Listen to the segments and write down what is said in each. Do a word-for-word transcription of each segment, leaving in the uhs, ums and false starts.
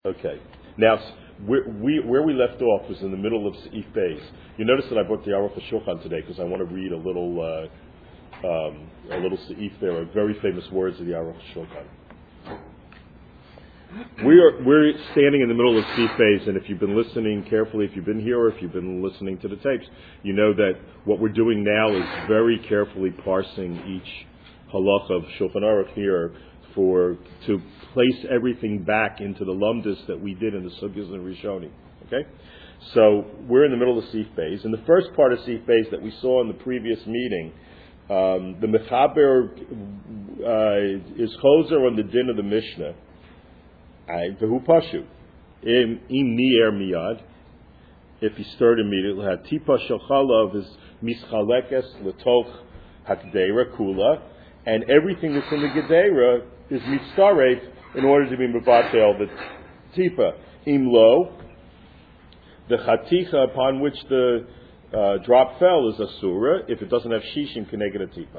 Okay. Now, where we, where we left off was in the middle of Seif Beis. You notice that I brought the Aruch HaShulchan today because I want to read a little uh, um, a little Seif there, very famous words of the Aruch HaShulchan. We are, we're standing in the middle of Seif Beis, and if you've been listening carefully, if you've been here or if you've been listening to the tapes, you know that what we're doing now is very carefully parsing each halacha of Shulchan Aruch here for to place everything back into the lumdus that we did in the Sugyas and Rishonim. Okay? So we're in the middle of Seif Beis. In the first part of Seif Beis that we saw in the previous meeting, um, the Mechaber uh, is choser on the din of the Mishnah. V'hu pashu. Im ni'er miyad. If he stirred immediately, had tipa shel chalav is mischalekes letoch hakdeira kula, and everything that's in the gedera is mitzaref in order to be mevatel the tipa. Im lo, the chaticha upon which the uh, drop fell is asura if it doesn't have shishim keneged a tipa.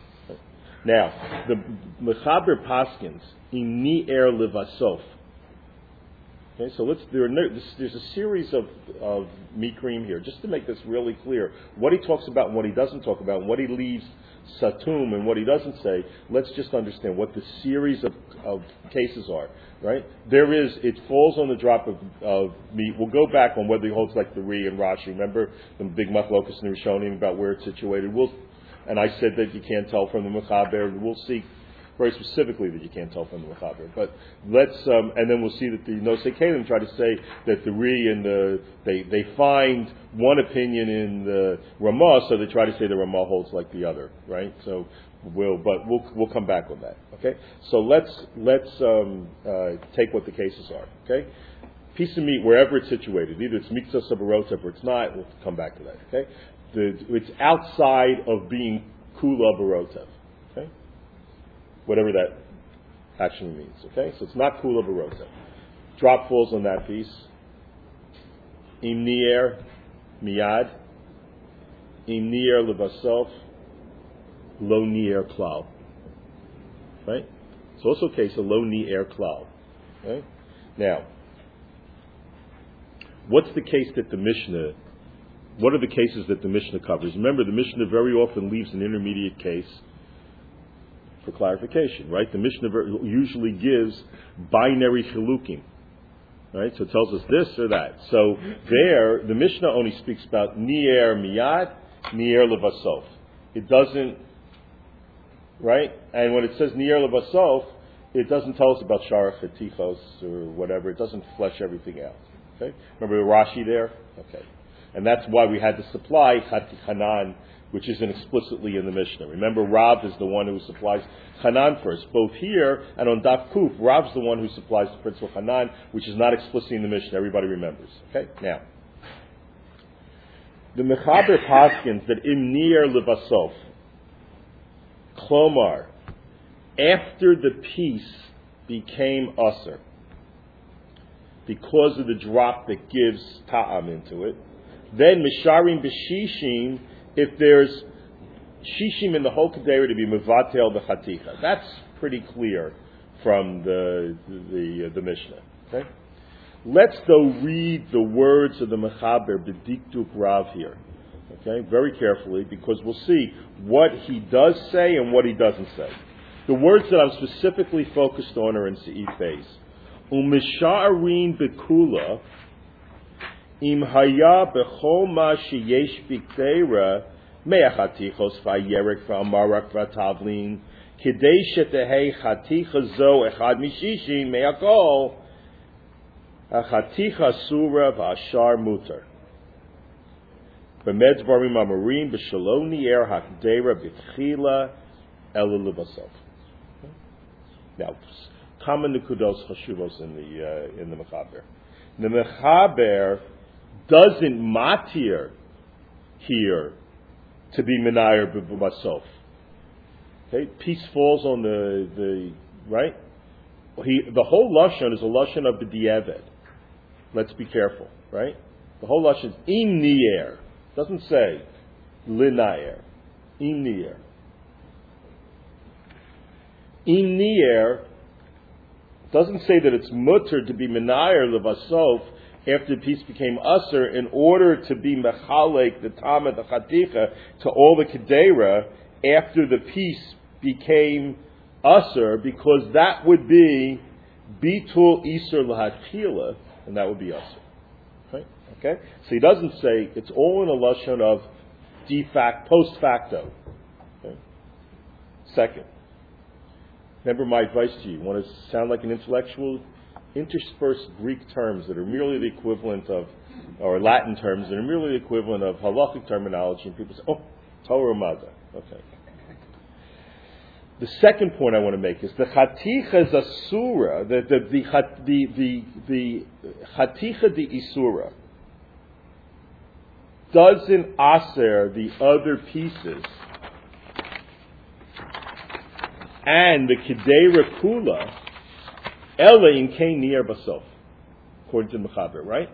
Now, the Mechaber Paskins, in ni'er levasof. Okay, so let's, there are no, there's a series of, of mikrim here, just to make this really clear. What he talks about and what he doesn't talk about, and what he leaves satum and what he doesn't say, let's just understand what the series of, of cases are, right? There is, it falls on the drop of, of meat. We'll go back on whether he holds like the Ri and Rashi. Remember the big machlokas in the Rishonim about where it's situated? We'll And I said that you can't tell from the Mechaber. We'll see very specifically that you can't tell from the Mechaber. But let's, um, and then we'll see that the Nosei Kalim try to say that the Ri and the, they, they find one opinion in the Ramah, so they try to say the Ramah holds like the other, right? So we'll, but we'll, we'll come back on that, okay? So let's, let's, um, uh, take what the cases are, okay? Piece of meat, wherever it's situated, either it's Mikzah Sabarotep or it's not, we'll come back to that, okay? The, it's outside of being kula barotev, okay? Whatever that actually means, okay? So it's not kula barotev. Drop falls on that piece. Im ni'er miyad. Im ni'er levasof. Lo ni'er klal. Right? It's also a case of lo ni'er klal. Okay? Now, what's the case that the Mishnah What are the cases that the Mishnah covers? Remember, the Mishnah very often leaves an intermediate case for clarification, right? The Mishnah usually gives binary chilukim, right? So it tells us this or that. So there, the Mishnah only speaks about ni'er miyad, ni'er levasof. It doesn't, right? And when it says ni'er levasof, it doesn't tell us about sharach chatichos or whatever. It doesn't flesh everything out. Okay? Remember the Rashi there? Okay. And that's why we had to supply Hanan, which isn't explicitly in the Mishnah. Remember, Rav is the one who supplies Hanan first. Both here and on Daf Kuf, Rav's the one who supplies the principle Hanan, which is not explicitly in the Mishnah. Everybody remembers. Okay? Now, the Mechaber Paskins that im ni'er levasof, Klomar, after the piece became usher, because of the drop that gives ta'am into it, then misharim b'shishim, if there's shishim in the whole kedera to be mevatel b'chaticha. That's pretty clear from the the the, the Mishnah. Okay, let's though read the words of the Mechaber b'dikduk Rav here. Okay, very carefully, because we'll see what he does say and what he doesn't say. The words that I'm specifically focused on are in Seif Beis. Umisharim b'kula. Im haya bechol ma sheyesh b'kdeira me'ach hatichos v'yerek v'amarak v'tavlin kidei shetehei haticha zo echad mishishim me'akol haticha sura v'ashar mutar b'med dvarim amarim b'shalo ni'er hakdeira b'tchila ela levasof. Now, common nekudos chashuvos in the uh, in the Mechaber. The Mechaber doesn't matir here to be menayer b'basof. Okay, peace falls on the the right. He the whole lashon is a lashon of b'di'eved. Let's be careful, right? The whole lashon is im ni'er. Doesn't say linayer. Im ni'er. Im ni'er doesn't say that it's mutter to be menayer levasof after the piece became usher in order to be mechalek the tama the chaticha to all the kedera after the piece became usher, because that would be bitul isur lahatchila, and that would be usher. Right? Okay. So he doesn't say it's all in a lashon of de facto, post facto. Okay. Second, remember my advice to you: you want to sound like an intellectual? Intersperse Greek terms that are merely the equivalent of, or Latin terms that are merely the equivalent of halachic terminology, and people say, "Oh, Torah Mada." Okay. The second point I want to make is the chaticha is asura, the the the the the, the chaticha de isura doesn't aser the other pieces, and the kedera kula ela in kain nir basof, according to the Mechaber, right?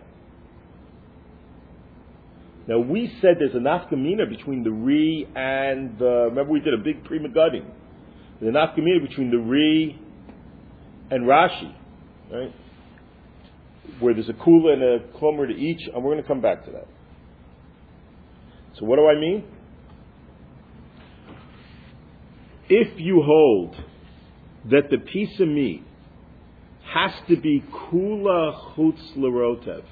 Now we said there's a nafkamina between the Ri and the, remember we did a big Pri Megadim. There's a nafkamina between the Ri and Rashi, right? Where there's a kula and a klomer to each, and we're going to come back to that. So what do I mean? If you hold that the piece of meat has to be kula chutz l'rotev,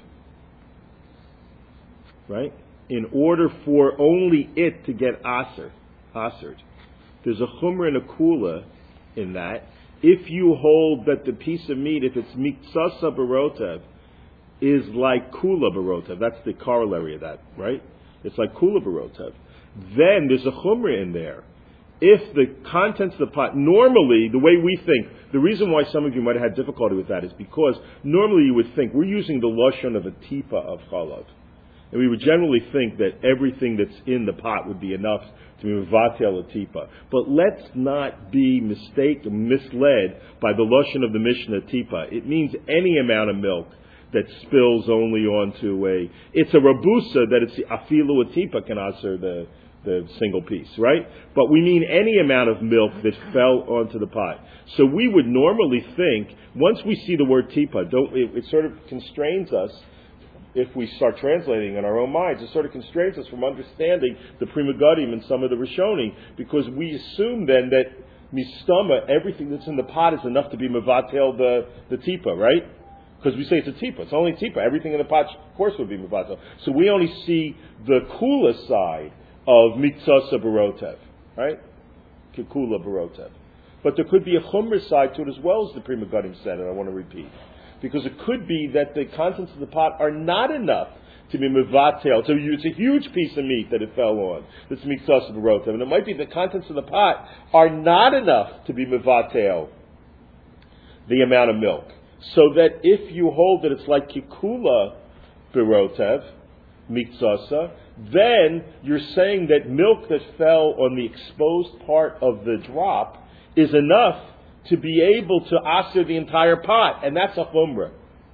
right? In order for only it to get aser, asered. There's a chumrah and a kula in that. If you hold that the piece of meat, if it's miktsasa barotev, is like kula barotev, that's the corollary of that, right? It's like kula barotev. Then there's a chumrah in there. If the contents of the pot, normally, the way we think, the reason why some of you might have had difficulty with that is because normally you would think, we're using the lashon of a tipa of chalav. And we would generally think that everything that's in the pot would be enough to be mevatel a tipa. But let's not be mistaken, misled by the lashon of the Mishnah tipa. It means any amount of milk that spills only onto a, it's a rabusa that it's afilu a tipa can answer the, the single piece, right? But we mean any amount of milk that fell onto the pot. So we would normally think, once we see the word tipa, don't, it, it sort of constrains us, if we start translating in our own minds, it sort of constrains us from understanding the Pri Megadim and some of the Rishonim, because we assume then that mistama, everything that's in the pot is enough to be mevatel the, the tipa, right? Because we say it's a tipa, it's only tipa, everything in the pot, of course, would be mevatel. So we only see the kula side of mitzasa barotev, right? Kikula barotev. But there could be a chumrah side to it as well, as the Pri Megadim said, and I want to repeat. Because it could be that the contents of the pot are not enough to be mevatel. So it's a huge piece of meat that it fell on. This mitzasa barotev. And it might be the contents of the pot are not enough to be mevatel the amount of milk. So that if you hold that it's like kikula barotev, mitzasa, then you're saying that milk that fell on the exposed part of the drop is enough to be able to aser the entire pot, and that's a chumrah.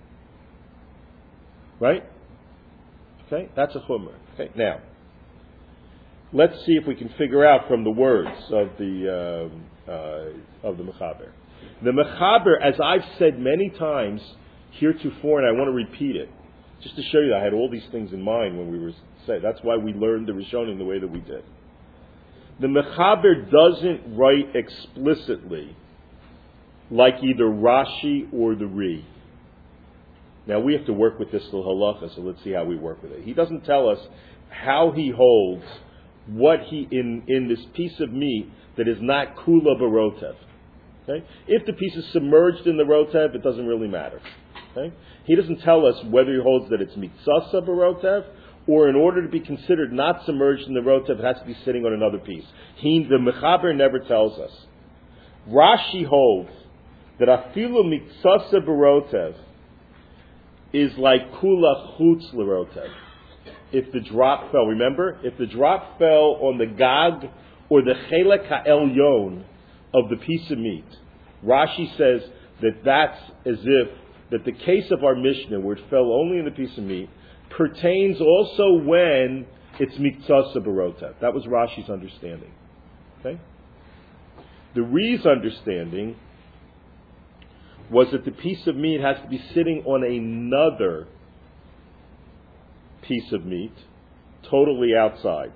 Right? Okay, that's a chumrah. Okay, now, let's see if we can figure out from the words of the uh, uh, of the Mechaber. The Mechaber, as I've said many times heretofore, and I want to repeat it, just to show you that I had all these things in mind when we were saying. That's why we learned the Rishonim the way that we did. The Mechaber doesn't write explicitly like either Rashi or the Ri. Now we have to work with this little halacha, so let's see how we work with it. He doesn't tell us how he holds what he in, in this piece of meat that is not kula barotev. Okay? If the piece is submerged in the rotev, it doesn't really matter. Okay? He doesn't tell us whether he holds that it's mitzasa barotev, or in order to be considered not submerged in the rotev, it has to be sitting on another piece. He, the Mechaber never tells us. Rashi holds that afilu mitzasa barotev is like kula chutz l'rotev. If the drop fell, remember, if the drop fell on the gag or the chelek ha'elyon of the piece of meat, Rashi says that that's as if that the case of our Mishnah, where it fell only in the piece of meat, pertains also when it's mitzasa barotev. That was Rashi's understanding. Okay? The Ri's understanding was that the piece of meat has to be sitting on another piece of meat, totally outside.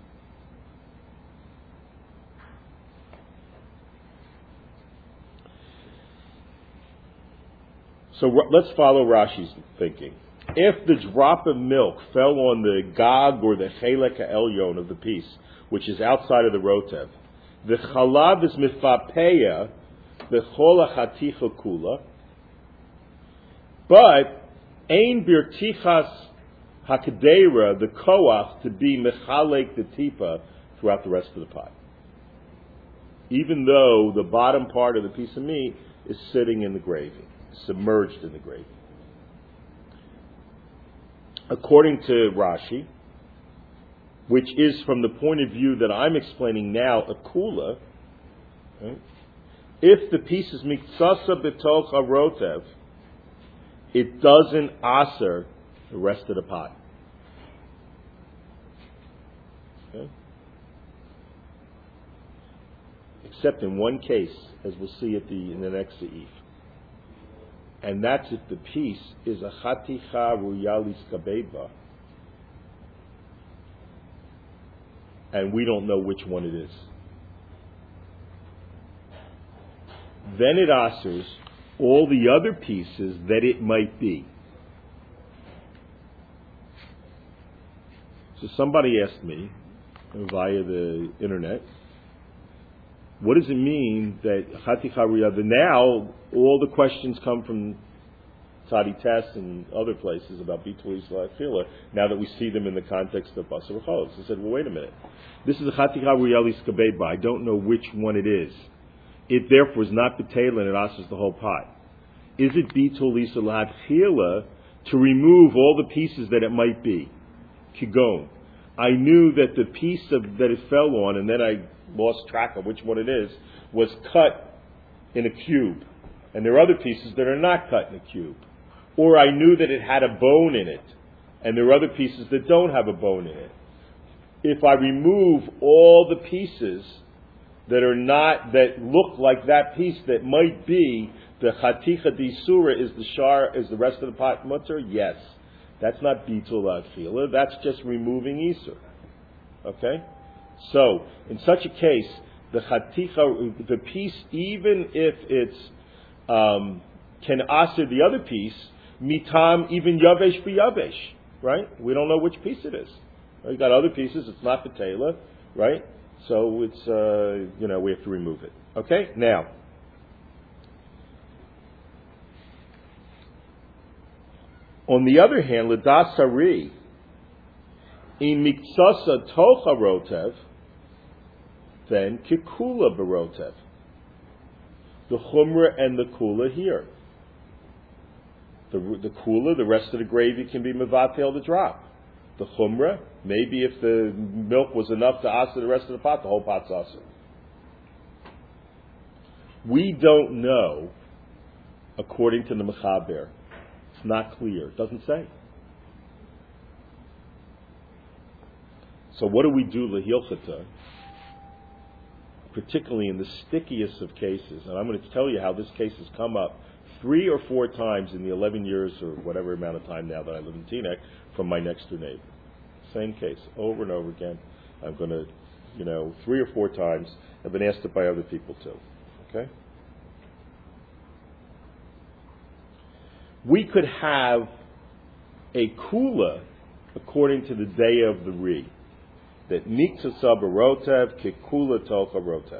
So let's follow Rashi's thinking. If the drop of milk fell on the gag or the chelek ha'elyon of the piece, which is outside of the rotev, the chalav is mifapeya, the chol ha'chaticha kula, but ein birtichas hakadera, the koach, to be mechalek the tipa throughout the rest of the pot. Even though the bottom part of the piece of meat is sitting in the gravy, submerged in the gravy. According to Rashi, which is from the point of view that I'm explaining now, a kula, right? If the piece is miktsasa b'toch harotev, it doesn't aser the rest of the pot. Okay? Except in one case, as we'll see at the in the next seif. And that's if the piece is a chaticha ruyalis kabeba, and we don't know which one it is. Then it asers all the other pieces that it might be. So somebody asked me via the internet, what does it mean that chaticha ruyah? Now all the questions come from Tzadi Tess and other places about bitul yisrael achila. Now that we see them in the context of basar v'cholos, I said, well, wait a minute. This is a chaticha ruyah liskabeba. I don't know which one it is. It therefore is not b'teila and it asks the whole pot. Is it bitul yisrael achila to remove all the pieces that it might be? Kigon. I knew that the piece of, that it fell on, and then I lost track of which one it is, was cut in a cube. And there are other pieces that are not cut in a cube. Or I knew that it had a bone in it, and there are other pieces that don't have a bone in it. If I remove all the pieces that are not, that look like that piece that might be the chaticha d'isura, is the shar, is the rest of the pot mutter? Yes. That's not bitul achila. That's just removing isur. Okay? So, in such a case, the chaticha, the piece, even if it's um, can aser the other piece, mitam even yavesh b'yavesh, right? We don't know which piece it is. Right? You got other pieces. It's not the tela, right? So it's uh, you know we have to remove it. Okay? Now, on the other hand, l'dasari in miktsasa tocha rotev, then kikula barotev. The chumrah and the kula here. The, the kula, the rest of the gravy can be mevatel the drop. The chumrah, maybe if the milk was enough to asa the rest of the pot, the whole pot's asa. We don't know, according to the Mechaber. It's not clear. It doesn't say. So what do we do lehilchata? Particularly in the stickiest of cases, and I'm going to tell you how this case has come up three or four times in the eleven years or whatever amount of time now that I live in Teaneck from my next door neighbor. Same case, over and over again. I'm going to, you know, three or four times. I've been asked it by other people too. Okay? We could have a kula according to the day of the Ri. That miktsasa barotev kikula tocha rotev.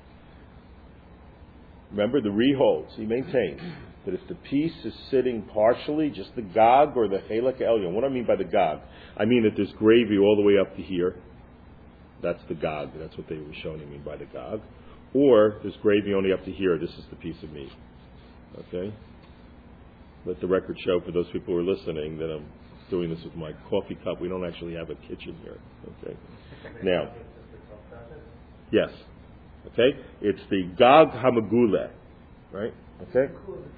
Remember, the Ri holds, he maintains, that if the piece is sitting partially, just the gag or the chelek elyon. What do I mean by the gag? I mean that there's gravy all the way up to here. That's the gag. That's what they were showing me by the gag. Or there's gravy only up to here. This is the piece of meat. Okay? Let the record show for those people who are listening that I'm doing this with my coffee cup. We don't actually have a kitchen here. Okay. Now, yes. Okay. It's the gag hamagule, right? Okay.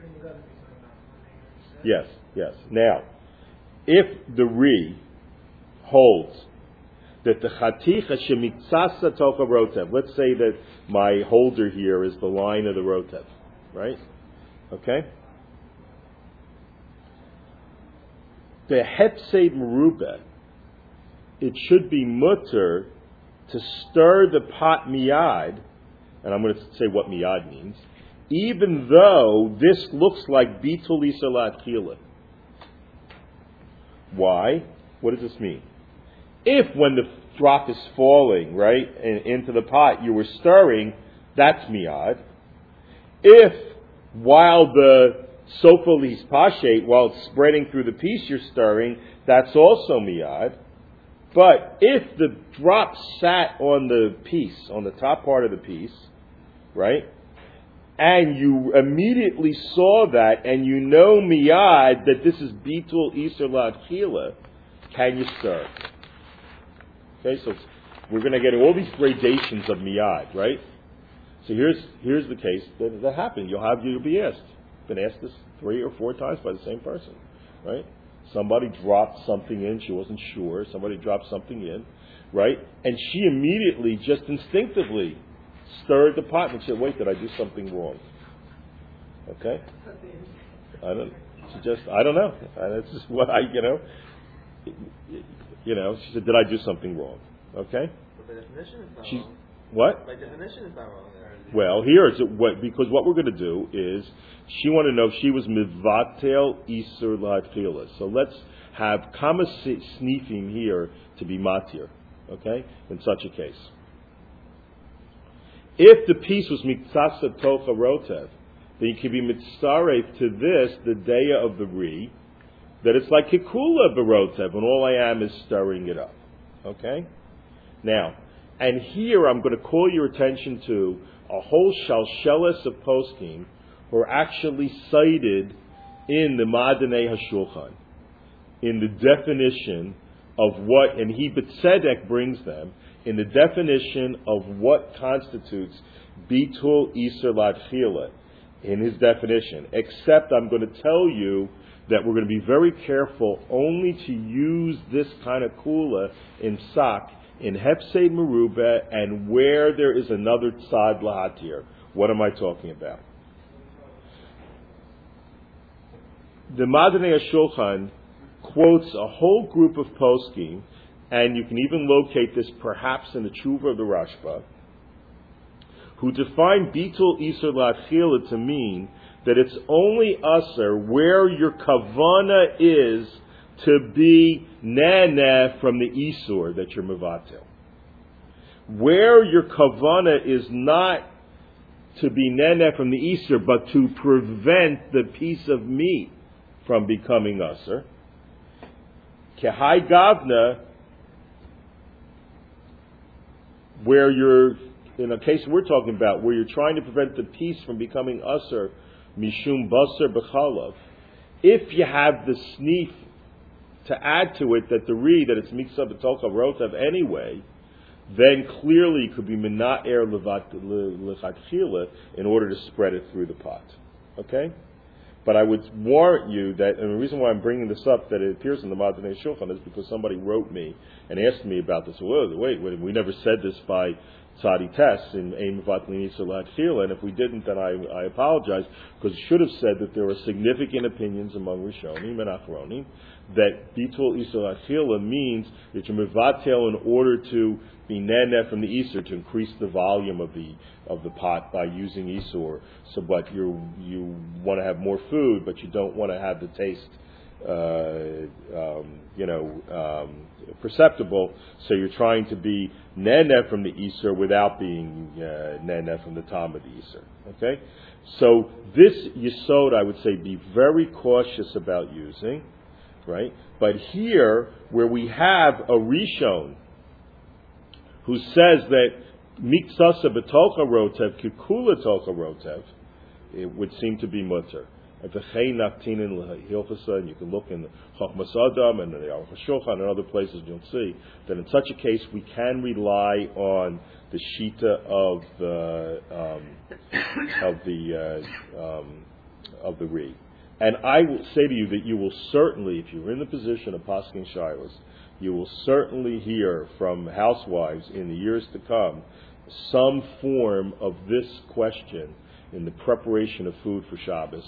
Yes. Yes. Now, if the Ri holds that the chaticha shemiksasa tocha rotev, let's say that my holder here is the line of the rotev, right? Okay? The Hepsed Merubah, it should be mutter to stir the pot miyad, and I'm going to say what miyad means, even though this looks like bitul isur la'atchila. Why? What does this mean? If when the drop is falling, right, in, into the pot, you were stirring, that's miyad. If while the sofal hispashet, while it's spreading through the piece you're stirring, that's also miyad. But if the drop sat on the piece, on the top part of the piece, right, and you immediately saw that, and you know miyad that this is bitul isur la'atchila, can you stir? Okay, so we're going to get all these gradations of miyad, right? So here's here's the case that, that happened. You'll have you'll be asked. Been asked this three or four times by the same person, right? Somebody dropped something in. She wasn't sure. Somebody dropped something in, right? And she immediately, just instinctively, stirred the pot and said, "Wait, did I do something wrong?" Okay, I don't. She just, I don't know. That's just what I, you know, you know. She said, "Did I do something wrong?" Okay. But by definition, it's not She, wrong. what? By definition, it's not wrong. Well, here is what, because what we're going to do is she wanted to know if she was mivatel isur la'atchila. So let's have kama snifim here to be matir. Okay, in such a case, if the piece was mitzasa tocha rotev, then you can be mitzaref to this the daya of the re, that it's like kikula berotev, and all I am is stirring it up. Okay, now, and here I'm going to call your attention to a whole shalsheles of poskim who are actually cited in the Ma'adanei HaShulchan, in the definition of what, and he B'tzedek brings them, in the definition of what constitutes bitul isur la'atchila, in his definition. Except I'm going to tell you that we're going to be very careful only to use this kind of kula in sak, in Hepsed Merubah, and where there is another tzad lahatir. What am I talking about? The Ma'adanei HaShulchan quotes a whole group of poskim, and you can even locate this perhaps in the Tshuva of the Rashba, who define bitul isur la'atchila to mean that it's only usher where your kavana is to be naneh from the isur that you're mevatel. Where your kavana is not to be naneh from the isur, but to prevent the piece of meat from becoming usher. Kehai gavna, where you're, in a case we're talking about, where you're trying to prevent the piece from becoming usher, mishum basar b'chalav. If you have the sneef to add to it that the re that it's miksa b'tolcha rotav anyway, then clearly it could be mena'er lechatchila in order to spread it through the pot. Okay? But I would warrant you that, and the reason why I'm bringing this up, that it appears in the Ma'adanei HaShulchan, is because somebody wrote me and asked me about this. Well, wait, wait, we never said this by Tzadi Tess in Ein Mevatlin Isur La'atchila, and if we didn't, then I, I apologize, because it should have said that there were significant opinions among Rishonim and Achronim that bitul isur la'atchila means that you're mevatel in order to be naneh from the isur, to increase the volume of the of the pot by using isur. So, but you you want to have more food, but you don't want to have the taste, uh, um, you know, um, perceptible. So you're trying to be naneh from the isur without being uh, naneh from the tam of the isur. Okay, so this yesod, I would say, be very cautious about using. Right? But here, where we have a Rishon who says that miksasa b'tolcha rotev kikula tolcha rotev, it would seem to be mutter. And you can look in the Chachmas Adam and the Aruch HaShulchan and other places, and you'll see that in such a case we can rely on the shita of the um, of the uh, um, of the reed. And I will say to you that you will certainly, if you're in the position of Paskin Shilas, you will certainly hear from housewives in the years to come some form of this question in the preparation of food for Shabbos,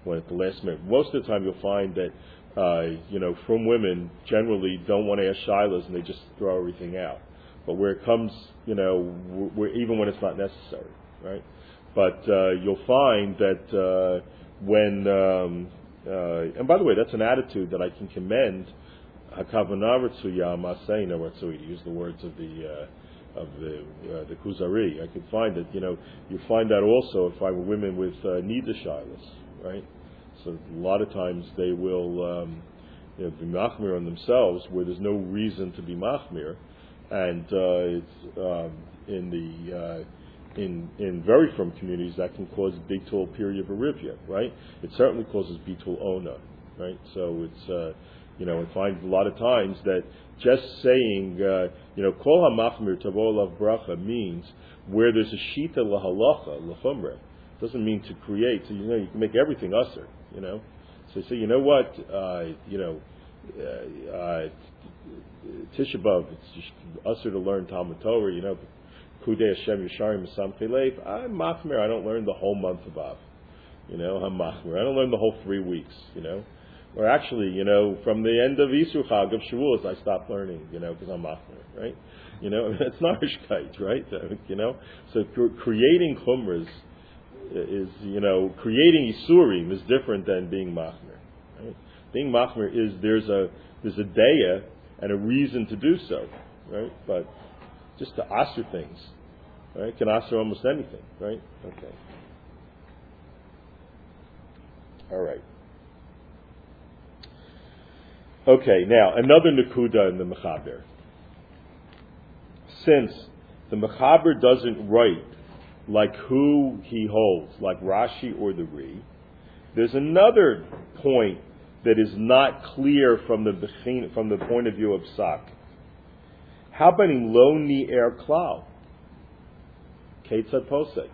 when at the last minute. Most of the time, you'll find that uh, you know from women generally don't want to ask shilas and they just throw everything out. But where it comes, you know, where, even when it's not necessary, right? But uh, you'll find that uh, when, um, uh, and by the way, that's an attitude that I can commend. Hakavanah Ratzuya Maseina Ratzuya, to use the words of the uh, of the uh, the Kuzari. I could find that, you know, you find that also if I were women with uh, nida shilas, right? So a lot of times they will um, you know, be machmir on themselves where there's no reason to be machmir. And uh, it's, um, in the uh, in in very firm communities that can cause bitul period of arivia, right? It certainly causes bitul ona, right? So it's uh, you know, I find a lot of times that just saying uh, you know kol hamachmir tavo lav bracha means where there's a shita lahalacha lachumre doesn't mean to create. So you know you can make everything usher, you know. So you say, you know what, uh, you know. Uh, uh, Tisha B'Av, it's just usher to learn Talmud Torah, you know. Kudei Hashem Yisharim Mesamchei Lev. I'm machmir. I don't learn the whole month of Av. You know, I'm machmir. I don't learn the whole three weeks. You know, or actually, you know, from the end of Yisru Chag of Shavuos, I stopped learning. You know, because I'm machmir, right? You know, that's not Narishkeit, right? You know, so creating chumras is, you know, creating Isurim is different than being machmir. Right? Being machmir is there's a there's a daya and a reason to do so, right? But just to answer things, right? Can answer almost anything, right? Okay. All right. Okay, now another nakuda in the Mechaber. Since the Mechaber doesn't write like who he holds, like Rashi or the Ri, there's another point that is not clear from the from the point of view of Sak. How about in lo ni er klal? Ketzad posek.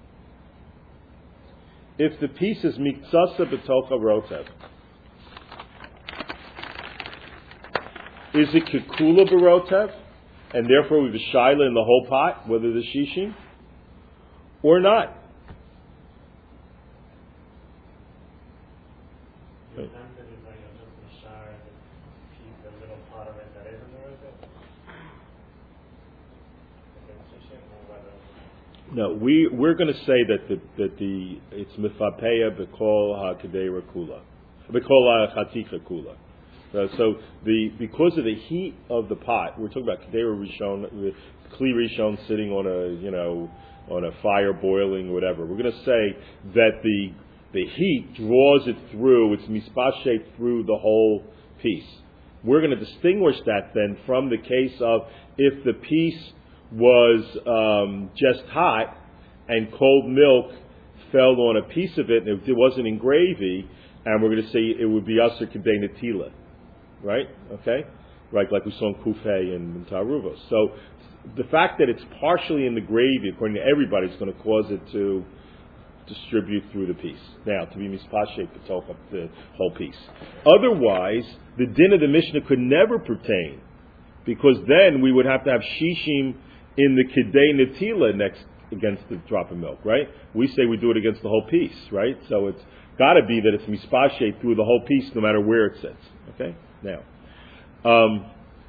If the piece is miktsasa b'tocha rotev, is it kekula b'rotev, and therefore we have a shaila in the whole pot, whether the shishim, or not? No, we we're going to say that the that the it's mifapeya b'kol hakadera kula, b'kol hachatika kula. Uh, so the because of the heat of the pot, we're talking about kadera rishon, kli rishon sitting on a you know on a fire boiling whatever. We're going to say that the the heat draws it through, it's mispashet through the whole piece. We're going to distinguish that then from the case of if the piece was um, just hot and cold milk fell on a piece of it and it wasn't in gravy, and we're going to say it would be aser k'dei netila, right? Okay, right, like we saw in Kufay and Taruvos. So the fact that it's partially in the gravy, according to everybody, is going to cause it to distribute through the piece. Now, to be mispashet b'toch the whole piece. Otherwise, the din of the Mishnah could never pertain, because then we would have to have shishim in the kidei netila next against the drop of milk, right? We say we do it against the whole piece, right? So it's got to be that it's mispashet through the whole piece, no matter where it sits. Okay, now, um,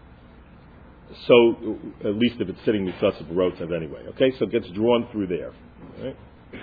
so at least if it's sitting mitzvah rotev anyway. Okay, so it gets drawn through there. Right?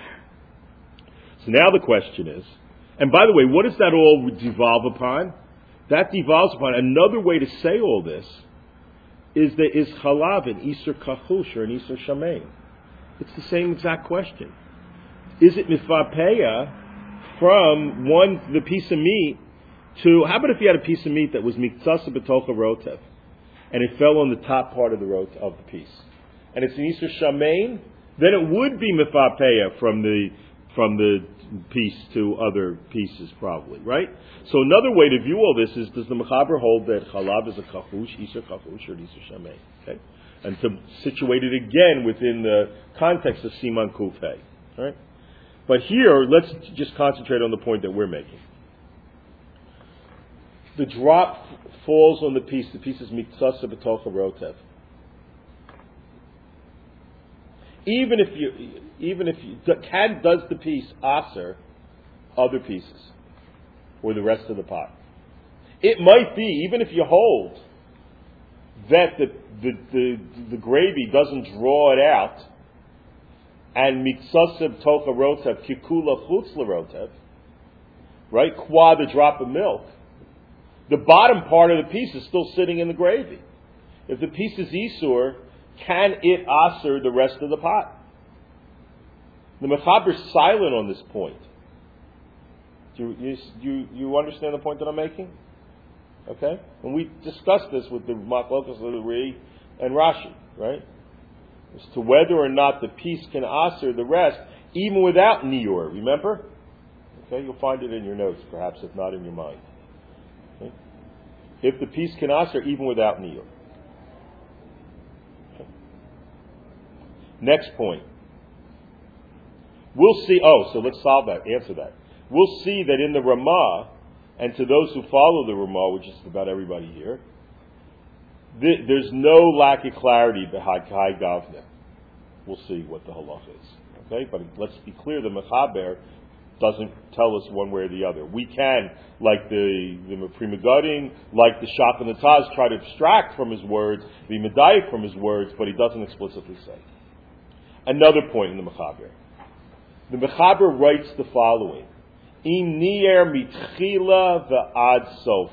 So now the question is, and by the way, what does that all devolve upon? That devolves upon another way to say all this. Is there is chalav an Isur kachush or an Isur shamein? It's the same exact question. Is it mifapeya from one the piece of meat to, how about if you had a piece of meat that was miktsasa b'tocha rotev and it fell on the top part of the rot of the piece, and it's an Isur shamein, then it would be mifapeya from the from the piece to other pieces, probably, right? So another way to view all this is, does the Mechaber hold that chalav is a kachush, Isur kachush, or Isur shamein? Okay, and to situate it again within the context of Siman Kufay, right? But here, let's just concentrate on the point that we're making. The drop falls on the piece. The piece is miktsasa b'tocha rotev. Even if you, even if you, can, does the piece aser other pieces or the rest of the pot. It might be, even if you hold that the the, the, the gravy doesn't draw it out, and miksasev tocha rotev kikula chutz l'rotev, right? Qua the drop of milk. The bottom part of the piece is still sitting in the gravy. If the piece is isur, can it aser the rest of the pot? The mechaber is silent on this point. Do you, you, you, you understand the point that I'm making? Okay? And we discussed this with the Machlokas of the Ri and Rashi, right? As to whether or not the piece can aser the rest, even without niur. Remember? Okay, you'll find it in your notes, perhaps, if not in your mind. Okay? If the piece can aser even without niur. Okay. Next point. We'll see, oh, so let's solve that, answer that. We'll see that in the Ramah, and to those who follow the Ramah, which is about everybody here, th- there's no lack of clarity behind Kai Gavna. We'll see what the halach is. Okay, but let's be clear, the Mechaber doesn't tell us one way or the other. We can, like the the Pri Megadim, like the Shach and the Taz, try to abstract from his words, be medayik from his words, but he doesn't explicitly say. Another point in the Mechaber. The Mechaber writes the following: Im nier mitchila ve'ad sof.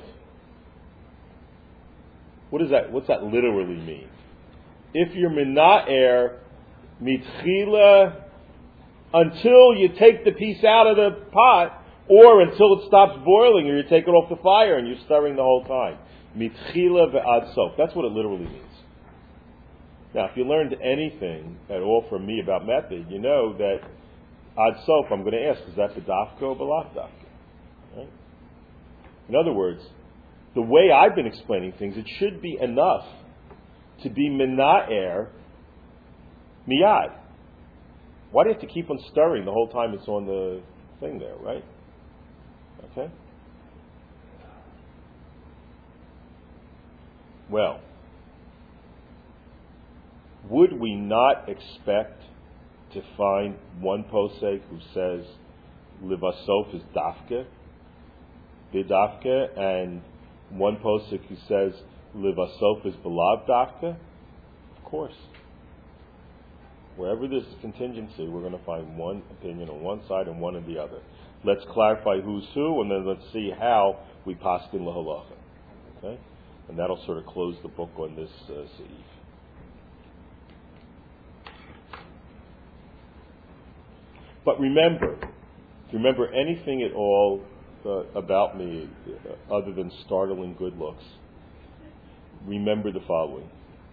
What does that? What's that literally mean? If you're mina'er mitchila until you take the piece out of the pot, or until it stops boiling, or you take it off the fire and you're stirring the whole time. Mitchila ve'ad sof. That's what it literally means. Now, if you learned anything at all from me about method, you know that ad sof, I'm going to ask, is that the dafka or b'lav dafka? Right? In other words, the way I've been explaining things, it should be enough to be mena'er miyad. Why do you have to keep on stirring the whole time it's on the thing there, right? Okay? Well, would we not expect to find one posek who says livasof is dafke, bidafke, and one posek who says livasof is belav dafke? Of course. Wherever there's a contingency, we're going to find one opinion on one side and one on the other. Let's clarify who's who, and then let's see how we paskin lahalacha. Okay, and that'll sort of close the book on this uh, seif. But remember, if you remember anything at all uh, about me uh, other than startling good looks, remember the following.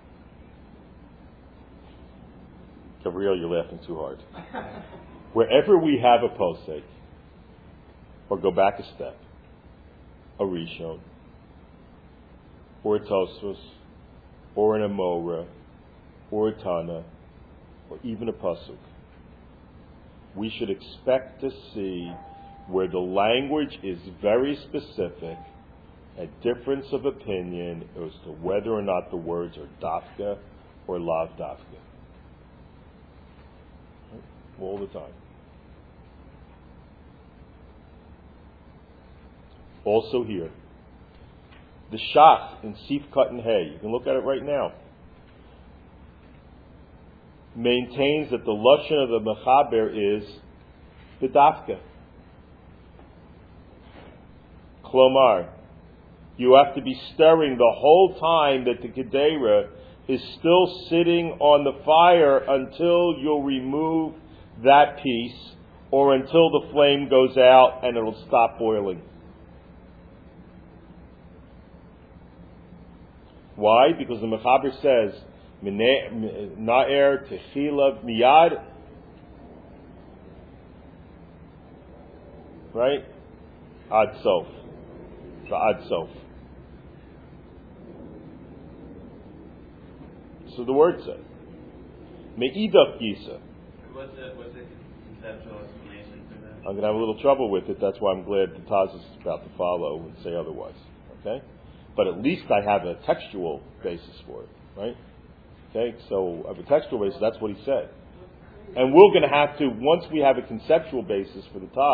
Gabriel, you're laughing too hard. Wherever we have a posek, or go back a step, a rishon, or a tosfos, or an amora, or a tana, or even a pasuk, we should expect to see where the language is very specific, a difference of opinion as to whether or not the words are dafka or lav dafka. All the time. Also here, the Shach in Sif Cut and Hay, you can look at it right now, maintains that the lashon of the Mechaber is the dafka. Klomar, you have to be stirring the whole time that the Gedera is still sitting on the fire until you'll remove that piece, or until the flame goes out and it'll stop boiling. Why? Because the Mechaber says, Na'er techila miyad, right? Ad sof. The ad sof. So the word says, Me'idach Yisa. What's the, what's the conceptual explanation for that? I'm going to have a little trouble with it. That's why I'm glad the Taz is about to follow and say otherwise. Okay? But at least I have a textual basis for it. Right? Okay? So, of a textual basis, that's what he said. And we're going to have to, once we have a conceptual basis for the Taz,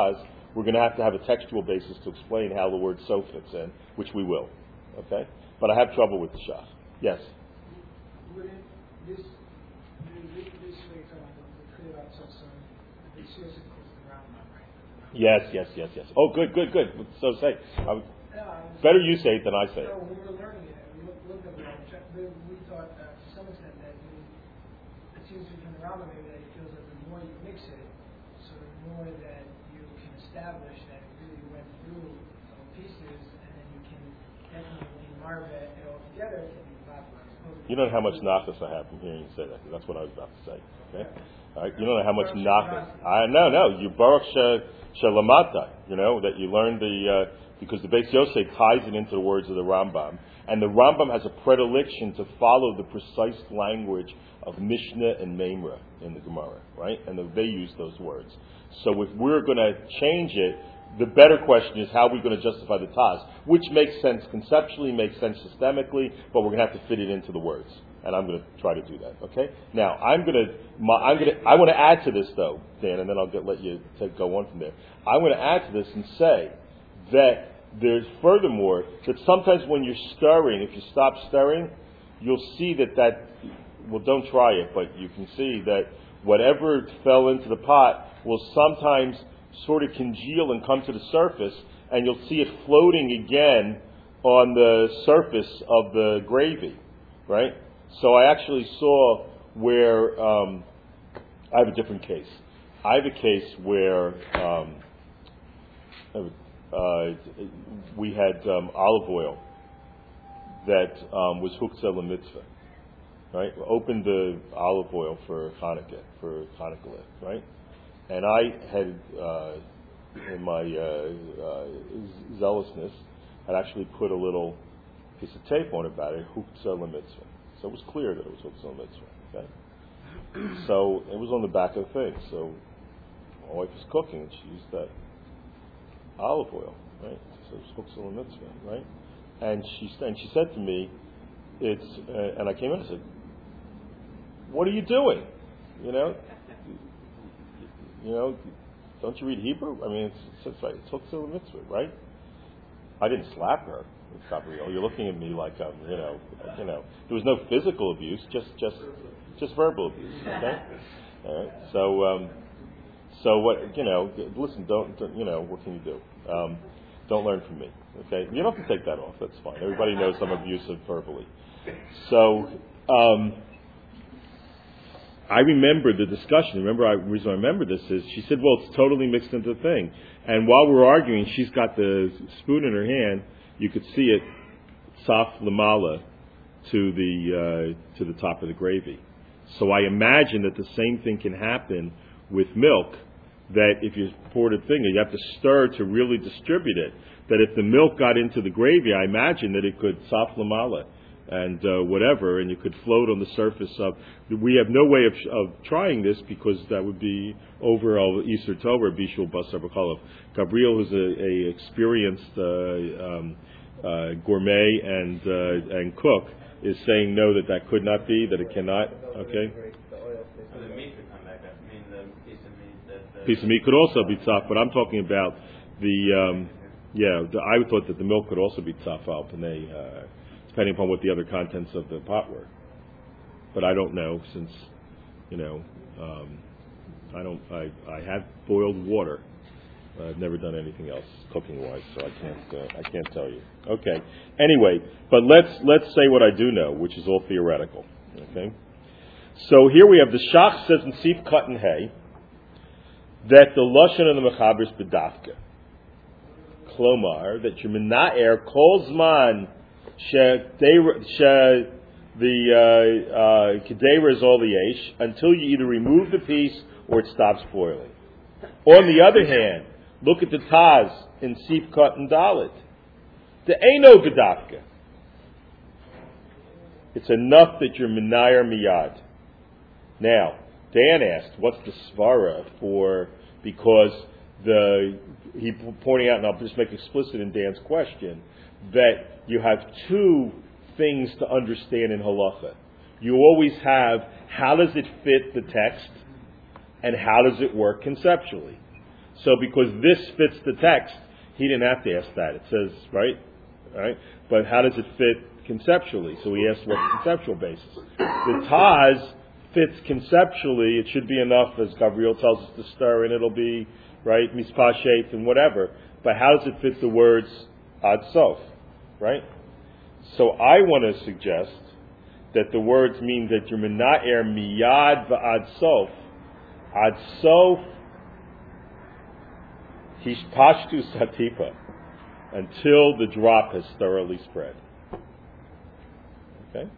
we're going to have to have a textual basis to explain how the word so fits in, which we will. Okay? But I have trouble with the shach. Yes? Would it, this, this, this way talking about the clear out so so, the seriously close to the Rambam, right? Yes, yes, yes, yes. Oh, good, good, good. So say, I would, Yeah, better you say it than I say it. So when we were learning it, we looked, looked at it, we, we thought uh, to some extent that we, it seems to be from the Rambam maybe that it feels that the more you mix it, so the more that you can establish that it really went through some pieces, and then you can definitely marve it all together, it can be popular. You don't know how much nachas I have from hearing you say that. That's what I was about to say. Okay? All right? You don't know how much nachas. I no, no. You baruch shelamata. You know that you learned the uh, because the Beis Yosef ties it into the words of the Rambam, and the Rambam has a predilection to follow the precise language of Mishnah and Memra in the Gemara, right? And they use those words. So if we're going to change it, the better question is how are we going to justify the Taz, which makes sense conceptually, makes sense systemically, but we're going to have to fit it into the words, and I'm going to try to do that. Okay. Now I'm going to, my, I'm going to, I want to add to this though, Dan, and then I'll get, let you take, go on from there. I want to add to this and say that there's furthermore that sometimes when you're stirring, if you stop stirring, you'll see that that. Well, don't try it, but you can see that whatever fell into the pot will sometimes sort of congeal and come to the surface, and you'll see it floating again on the surface of the gravy, right? So I actually saw where um, I have a different case. I have a case where um, uh, we had um, olive oil that um, was huktzah l'mitzvah. Right, we opened the olive oil for Hanukkah, for Hanukkah, right? And I had, uh, in my uh, uh, zealousness, had actually put a little piece of tape on it about it, huktzah l'mitzvah. So it was clear that it was huktzah l'mitzvah. Okay, so it was on the back of the thing. So my wife was cooking, and she used that olive oil, right? So it was huktzah l'mitzvah, right? And she and she said to me, "It's," uh, and I came in and said, "What are you doing? You know, you know, don't you read Hebrew? I mean, it's it's like it's huktzah l'mitzvah, right?" I didn't slap her. It's not real. You're looking at me like I'm, you know, you know. There was no physical abuse, just just just verbal abuse. Okay, all right. So um, so what? You know, listen. Don't, don't you know? What can you do? Um, don't learn from me. Okay, you don't have to take that off. That's fine. Everybody knows I'm abusive verbally. So. Um, I remember the discussion. Remember, I, the reason I remember this is she said, "Well, it's totally mixed into the thing." And while we're arguing, she's got the spoon in her hand. You could see it, saf lamala, to the uh, to the top of the gravy. So I imagine that the same thing can happen with milk. That if you pour the thing, you have to stir to really distribute it. That if the milk got into the gravy, I imagine that it could saf lamala. And uh, whatever, and you could float on the surface of. We have no way of, of trying this because that would be over al Easter Tober Bishul Basar B'Cholov. Gabriel, who's a, a experienced uh, um, uh, gourmet and uh, and cook, is saying no, that that could not be, that it cannot. Okay. So the meat could come back up. I mean, the piece of meat that. The piece of meat could also be tough, but I'm talking about the. Um, yeah, the, I thought that the milk could also be tough out, and they. Uh, depending upon what the other contents of the pot were. But I don't know, since, you know, um, I don't, I, I have boiled water. I've never done anything else cooking-wise, so I can't, uh, I can't tell you. Okay. Anyway, but let's, let's say what I do know, which is all theoretical. Okay. So here we have the Shach says in Sif Cut and Hay that the Lashon and the Mechaber is bedafka. Klomar, that your Mena'er calls man She, the Kedera is all the Aish until you either remove the piece or it stops boiling. On the other hand, look at the Taz in Sif Cut and Dalit. The Eino Gedafka. It's enough that you're Menayar Miyad. Now, Dan asked, what's the Svara for, because the, he pointing out, and I'll just make explicit in Dan's question, that you have two things to understand in halacha. You always have how does it fit the text and how does it work conceptually. So because this fits the text, he didn't have to ask that. It says, right? Right? But how does it fit conceptually? So he asked what conceptual basis. The Taz fits conceptually. It should be enough, as Gabriel tells us, to stir, and it'll be, right, mispashet and whatever. But how does it fit the words ad sof? Right? So I want to suggest that the words mean that you're mena'er miyad v'ad sof. Ad sof hishpashtu satipa, until the drop has thoroughly spread. Okay?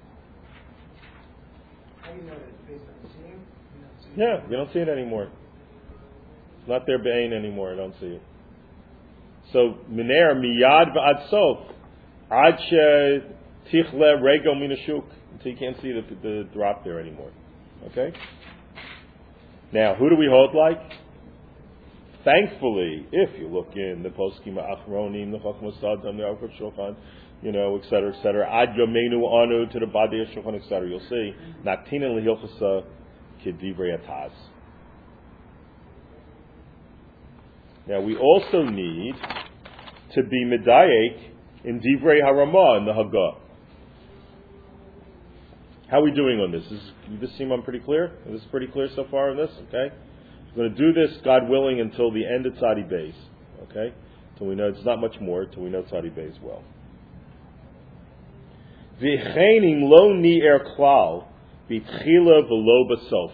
How do you know that it's based on seeing? You don't see Yeah, it. you don't see it anymore. It's not their bane anymore. I don't see it. So mena'er miyad v'ad sof. Ad she tichle rego minashuk, until you can't see the, the drop there anymore. Okay? Now, who do we hold like? Thankfully, if you look in the Poskim Achronim, the Chachmas Sadam, the Aruch Shulchan, you know, et cetera, et cetera, Ad Yomeinu Anu to the Badei Shulchan, et cetera, you'll see Naktina Lehilchasa Kedivrei Ataz. Now, we also need to be medayek in Divrei Haramah in the Haggah. How are we doing on this? Is, does this seem I'm pretty clear? Is this pretty clear so far on this? Okay. We're going to do this, God willing, until the end of Tzadi Beis. Okay? Until we know it's not much more, until we know Tzadi Beis well. V'chenim lo ni'er klal b'tchila v'lo b'sof.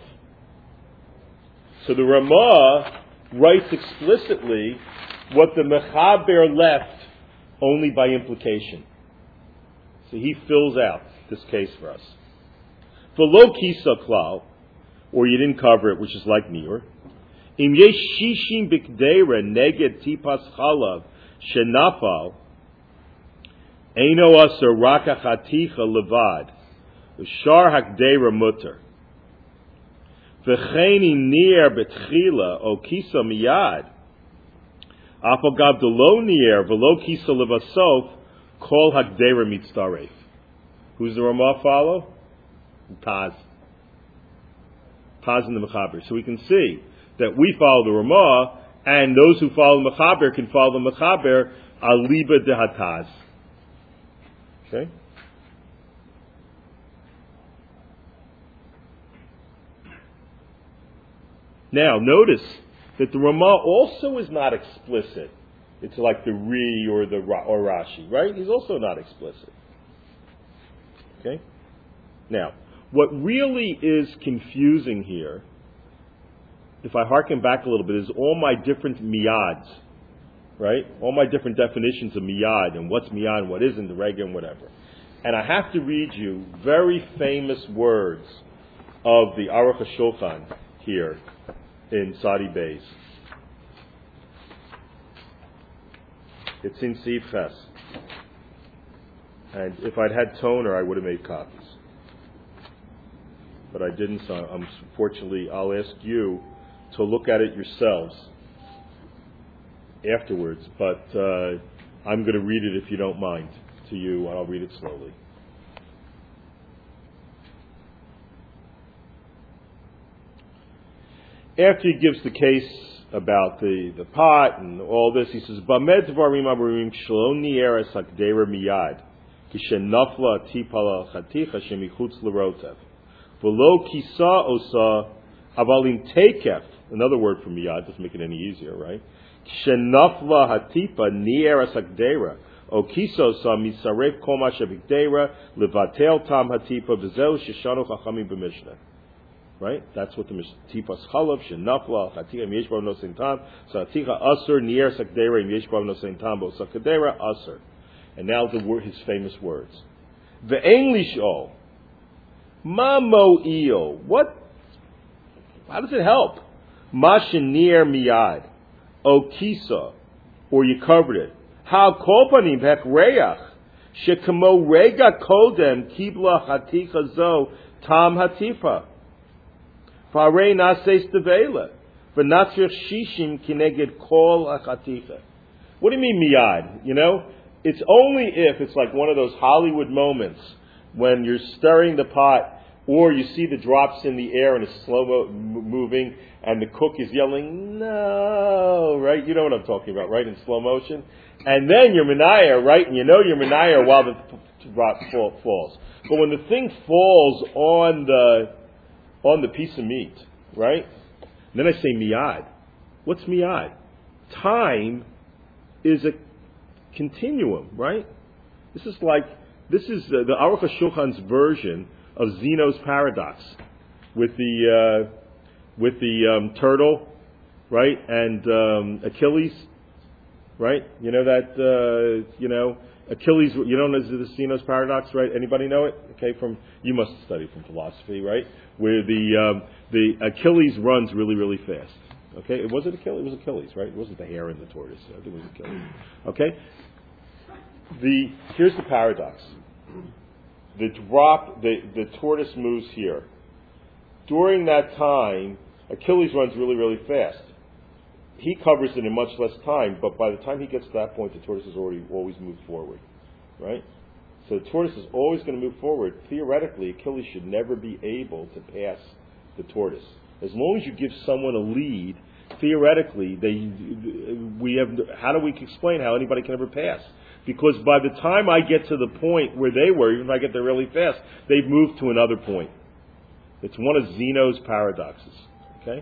So the Ramah writes explicitly what the Mechaber left only by implication. So he fills out this case for us. V'lo kisa klal, or you didn't cover it, which is like Nior. Im yesh shishim bikdeira neged tipas chalav shenafal eino aser raka chaticha levad v'shar hakdeira mutter v'chein im nier betchila o kisa miyad afal gav delo nier v'lo kisa levasof kol hakdeira mitzdaref. Who's the Ramah follow? Taz. Taz in the Mechaber. So we can see that we follow the Ramah, and those who follow the Mechaber can follow the Mechaber aliba de hataz. Okay? Now, notice that the Ramah also is not explicit. It's like the Ri or the or Rashi, right? He's also not explicit. Okay? Now, what really is confusing here, if I harken back a little bit, is all my different miyads, right? All my different definitions of miyad and what's miyad and what isn't, the rega and whatever. And I have to read you very famous words of the Aruch HaShulchan here in Tzadi Beis. It's in Seif Ches. And if I'd had toner, I would have made copies. But I didn't, so I'm, fortunately, I'll ask you to look at it yourselves afterwards. But uh, I'm going to read it, if you don't mind, to you, and I'll read it slowly. After he gives the case about the, the pot and all this, he says, Bamed dvarim amurim shelo ni'er es hakdeira miyad kishenafla tipala chaticha shemichutz l'rotev v'lo kisa osa avalim tekef, another word for miyad, doesn't make it any easier, right? Kishenafla hatipa ni'er es hakdeira o kisa osa misaref kol ma shebikdeira levatel tam hatipa v'zeu sheshanu chachamim b'mishnah. Right? That's what the Tipas Chalav, Shenafla, Chaticha, Im Yesh Bav No Sein Tam, Saticha Asur, Nier Sakdera, Im Yesh Bav No Sein Tam, Bo Sakadera, Asur. And now the word, his famous words. Ve'en lish'ol, ma mo'il, what, how does it help? Ma shenir miyad, o kisa, or you covered it. Ha kolpanim hek reach, shekamo rega kodem, kibla chaticha zo, tam hatifa. Farei naseis devela, v'natzrich shishim kineged kol achaticha. What do you mean miyad? You know, it's only if it's like one of those Hollywood moments when you're stirring the pot or you see the drops in the air and it's slow moving, and the cook is yelling, no, right? You know what I'm talking about, right? In slow motion. And then you're Menaya, right? And you know you're Menaya while the drop fall, falls. But when the thing falls on the on the piece of meat, right? And then I say miyad. What's miyad? Time is a continuum, right? This is like, this is uh, the Aruch HaShulchan's version of Zeno's paradox with the uh, with the um, turtle, right, and um, Achilles, right? You know that uh, you know Achilles. You don't know the Zeno's paradox, right? Anybody know it? Okay, from you must study from philosophy, right? Where the um, the Achilles runs really really fast. Okay, it wasn't Achilles. It was Achilles, right? It wasn't the hare and the tortoise. I think it was Achilles. Okay. The here's the paradox. The drop, the, the tortoise moves here. During that time, Achilles runs really, really fast. He covers it in much less time, but by the time he gets to that point, the tortoise has already always moved forward, right? So the tortoise is always going to move forward. Theoretically, Achilles should never be able to pass the tortoise. As long as you give someone a lead, theoretically, they we have. How do we explain how anybody can ever pass? Because by the time I get to the point where they were, even if I get there really fast, they've moved to another point. It's one of Zeno's paradoxes. Okay?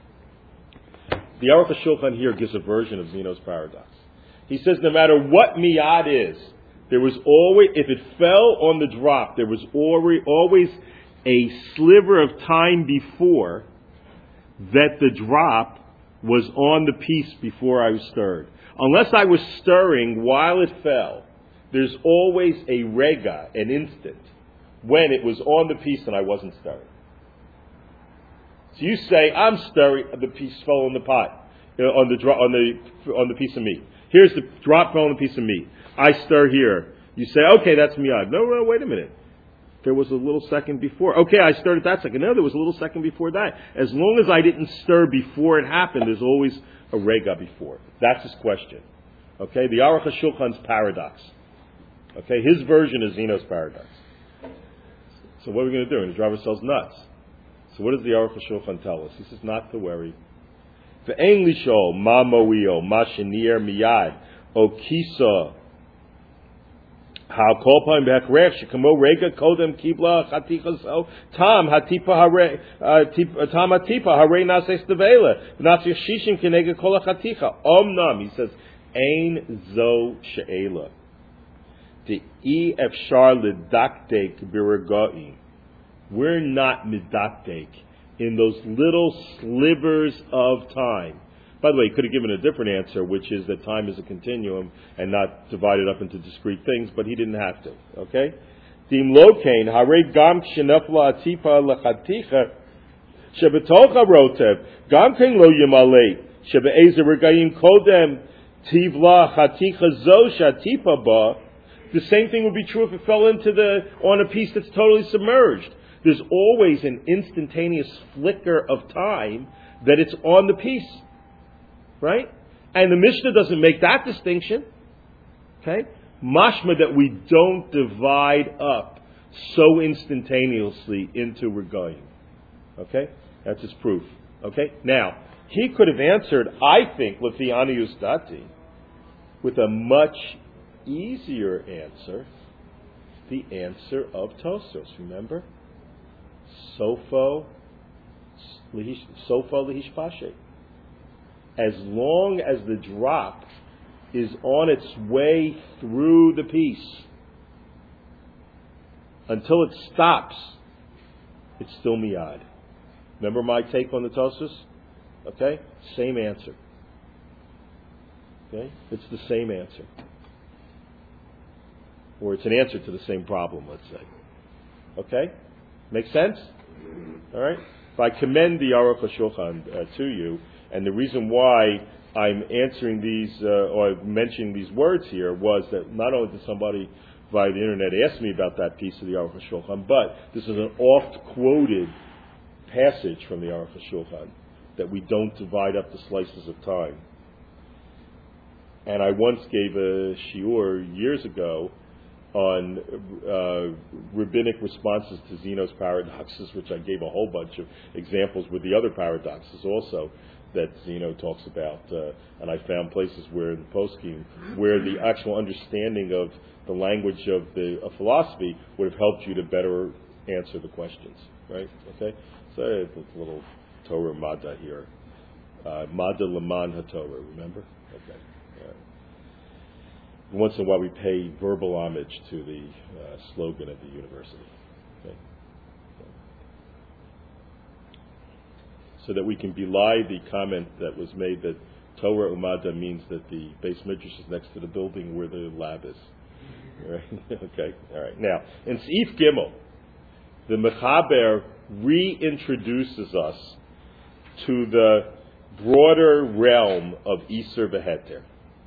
The Aruch HaShulchan here gives a version of Zeno's paradox. He says no matter what miyad is, there was always, if it fell on the drop, there was always a sliver of time before that the drop was on the piece before I was stirred. Unless I was stirring while it fell, there's always a rega, an instant, when it was on the piece and I wasn't stirring. So you say, I'm stirring, the piece fell on the pot, you know, on the dro- on the on the piece of meat. Here's the drop fell on the piece of meat. I stir here. You say, okay, that's miyad. No, no, wait a minute. There was a little second before. Okay, I stirred it that second. No, there was a little second before that. As long as I didn't stir before it happened, there's always a rega before. That's his question. Okay, the Aruch HaShulchan's paradox. Okay, his version is Zeno's paradox. So what are we going to do? We're going to drive ourselves nuts. So what does the Aruch HaShulchan tell us? He says not to worry. Ve'ein lishol ma mo'il ma shenir miyad o kisa how kol pa'im b'hakreach shekamo rega kodem kibla chaticha so tam hatipa hare tam hatipa hare nases devela v'natzi shishim kenega kol chaticha omnam. He says ein zo she'ela the e efshar lidakdek b'regaim. We're not midakdek in those little slivers of time. By the way, he could have given a different answer, which is that time is a continuum and not divided up into discrete things, but he didn't have to. Okay? Dim lokein harei gam shenafla atipa lechaticha shebetocha rotev gam kein lo yimalei shebe'ezer regayim kodem tivla chaticha zo shatipa ba. The same thing would be true if it fell into the on a piece that's totally submerged. There's always an instantaneous flicker of time that it's on the piece. Right? And the Mishnah doesn't make that distinction. Okay? Mashma that we don't divide up so instantaneously into regayim. Okay? That's his proof. Okay? Now, he could have answered, I think, Lefiani Ustati, with a much easier answer, the answer of Tosfos. Remember? Sofo, Sofo Lehish Pashe. As long as the drop is on its way through the piece, until it stops, it's still miyad. Remember my take on the Tosfos? Okay? Same answer. Okay? It's the same answer. Or it's an answer to the same problem, let's say. Okay? Make sense? All right? If I commend the Aruch HaShulchan uh, to you, and the reason why I'm answering these, uh, or mentioning these words here, was that not only did somebody via the internet ask me about that piece of the Aruch HaShulchan, but this is an oft-quoted passage from the Aruch HaShulchan, that we don't divide up the slices of time. And I once gave a shiur years ago on uh, rabbinic responses to Zeno's paradoxes, which I gave a whole bunch of examples with the other paradoxes also that Zeno talks about, uh, and I found places where in the poskim where the actual understanding of the language of the of philosophy would have helped you to better answer the questions, right? Okay, so it's a little Torah Mada here, uh, Mada Laman HaTorah, remember? Okay. All right. Once in a while we pay verbal homage to the uh, slogan of the university. Okay. So that we can belie the comment that was made that Torah Umada means that the base midrash is next to the building where the lab is. All right? Okay, all right. Now, in Seif Gimel, the Mechaber reintroduces us to the broader realm of Iser V'Heter.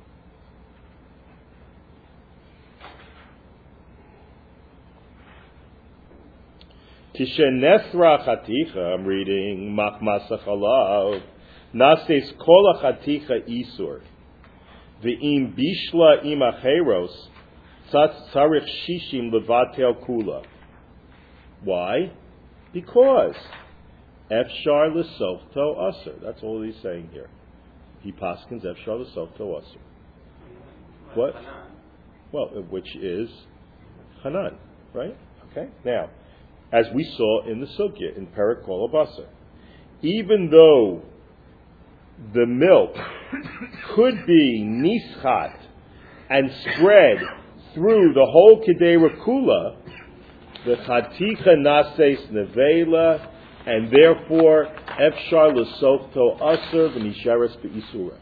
Kishenesra chaticha, I'm reading Machmasa Chalav, Nases kol chaticha isur, ve'im bishla im acheros, tzarich shishim levatel kula. Why? Because efshar lesofto aser. That's all he's saying here. He paskins efshar lesofto aser. What? Well, which is Hanan, right? Okay. Now, as we saw in the Sugya, in Perek Kol HaBasar, even though the milk could be nischat and spread through the whole Kedera Kula, the Chaticha Nases Nevela, and therefore Efshar L'Softo Aser V'Nishares Be'Isura.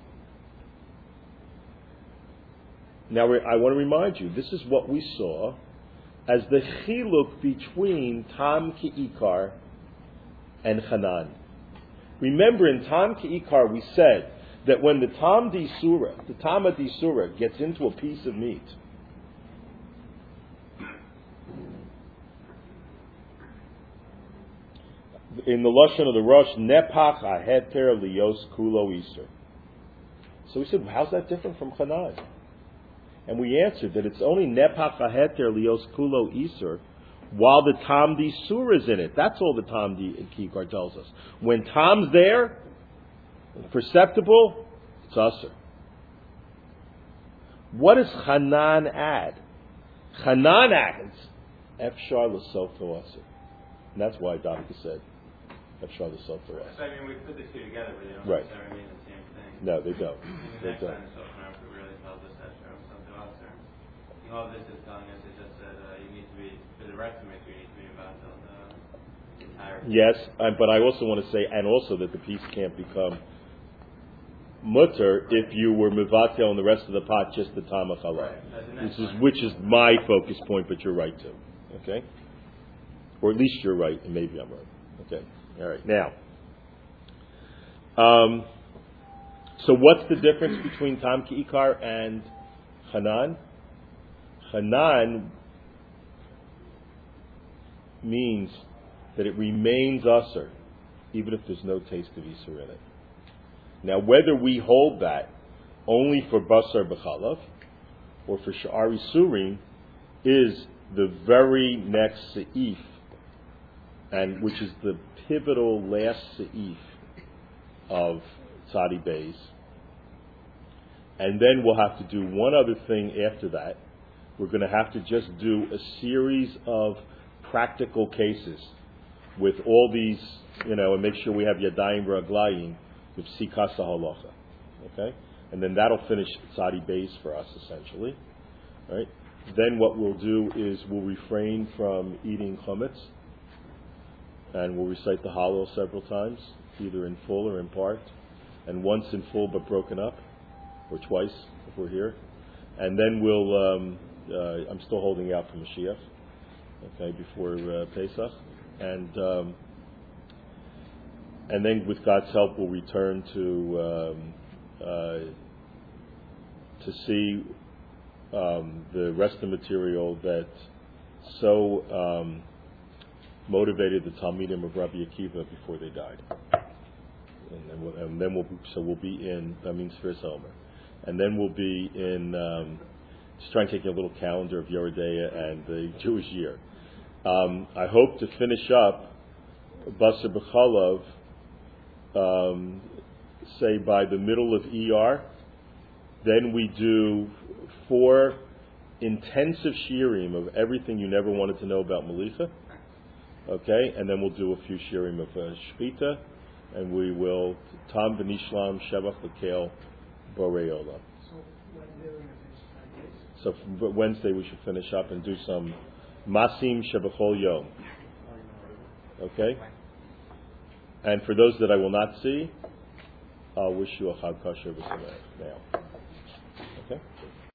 Now, I want to remind you, this is what we saw as the chiluk between Tam Ki'ikar and Hanan. Remember, in Tam Ki'ikar we said that when the Tam D'Isura, the Tama D'Isura gets into a piece of meat, in the Lashon of the Rosh, Nepach Aheter Lios Kulo Iser. So we said, well, how's that different from Hanan? And we answered that it's only Nepach HaHeter Lios Kulo Iser while the Tam D'Isur is in it. That's all the Tam D'Ikar tells us. When Tam's there, perceptible, it's Aser. What does Hanan add? Hanan adds Efshar L'Softo Aser. And that's why Dafka said Efshar L'Softo Aser. So I mean, we put the two together, but they don't right. necessarily mean the same thing. No, they don't. The They next don't. line is really tells us that all this is telling us is just that uh, you need to be, for the rest of the you need to be about the entire. Yes, uh, but I also want to say, and also that the piece can't become mutter if you were mivatel on the rest of the pot, just the tamach halal. Right. Which is which is my focus point, but you're right too. Okay, or at least you're right, and maybe I'm right. Okay, all right. Now, um, so what's the difference between Tam Ki'ikar and Hanan? Hanan means that it remains Aser, even if there's no taste of Isur in it. Now, whether we hold that only for Basar B'chalav or for Sha'ar Isurim is the very next Se'if, and which is the pivotal last Se'if of Tzadi Beis. And then we'll have to do one other thing after that. We're going to have to just do a series of practical cases with all these, you know, and make sure we have Yadayim Raglayim with Sikasa Halacha. Okay? And then that'll finish Tzadi Beis for us, essentially. Right? Then what we'll do is we'll refrain from eating chametz, and we'll recite the Hallel several times, either in full or in part, and once in full but broken up, or twice if we're here. And then we'll, um, uh, I'm still holding out for Mashiach, okay, before uh, Pesach. And um, and then with God's help, we'll return to um, uh, to see um, the rest of the material that so um, motivated the Talmidim of Rabbi Akiva before they died. And then we'll, and then we'll so we'll be in, that means Sfiras Omer. And then we'll be in um, just trying to take a little calendar of Yeridea and the Jewish year. Um, I hope to finish up Basar B'Chalav, um, say by the middle of E R. Then we do four intensive shirim of everything you never wanted to know about Melicha. Okay, and then we'll do a few shirim of uh, Shechita, and we will Tam V'Nishlam Shevach L'Kel Borei Olam. So for Wednesday we should finish up and do some Masim Shebachol Yom. Okay? And for those that I will not see, I'll wish you a Chag Kosher B'Sameach now.